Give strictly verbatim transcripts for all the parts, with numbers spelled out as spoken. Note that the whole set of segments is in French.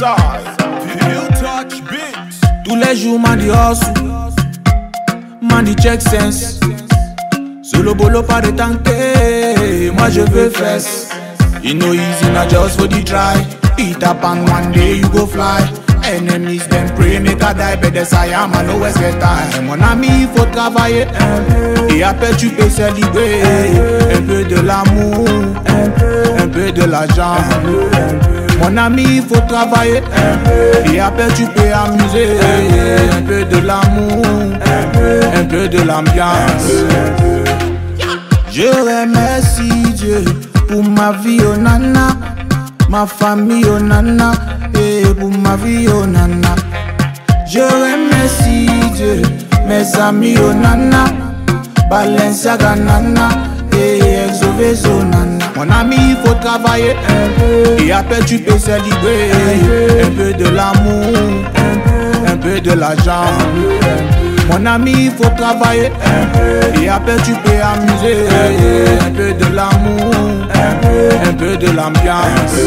Southside, Feel Touch Beats. Tous les jours, man dit hustle, man dit check sense. Solo bolo pas de tanker, moi je veux fess. You know easy, not just for the try. Eat up and one day you go fly. Enemies them pray make I die, but des I am I always get time. Mon ami il faut travailler un peu, et après tu peux célébrer. Un peu de l'amour, un peu, un peu de l'argent. Mon ami il faut travailler un peu, et après tu peux amuser. Un peu de l'amour, un peu, un peu de l'ambiance. Je remercie Dieu pour ma vie, oh nana, ma famille, oh nana, et pour ma vie, oh nana. Je remercie Dieu, mes amis, oh nana, Balenciaga nana, et Exoveso nana. Mon ami, il faut travailler un peu, et après tu peux célébrer. Un peu de l'amour, un peu, un peu de l'argent. Mon ami, il faut travailler un peu, et après tu peux amuser. Un peu de l'amour, un peu, un peu de l'ambiance.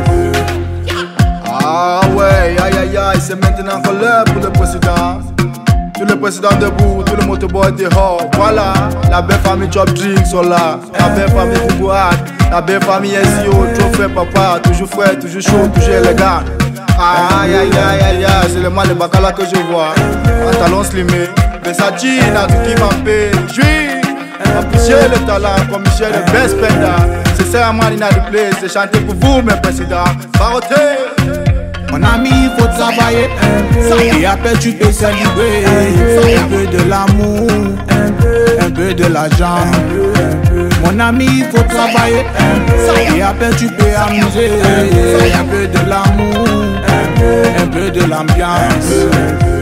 Ah ouais, aïe aïe aïe, c'est maintenant qu'on l'heure pour le président. Tout le président debout, tout le motoboy dehors. Voilà, la belle famille Chop Drink sont là. La belle famille Boubouad, la belle famille S E O. Trop frais papa, toujours frais, toujours chaud, toujours élégant. Aïe aïe aïe aïe aïe, c'est le mal de Bacala que je vois. Un talon slimé, Versace, n'a tout qui m'a payé. J'suis apprécié le talent comme Michel le best spender. C'est ça, man, il a du plaisir, c'est chanter pour vous, mes présidents. Baroté. Mon ami, il faut travailler un peu, et après tu peux célébrer. Un peu de l'amour, un peu, un peu de l'argent. Mon ami, il faut travailler un peu, et après tu peux amuser. Un peu de l'amour, un peu, un peu de l'ambiance.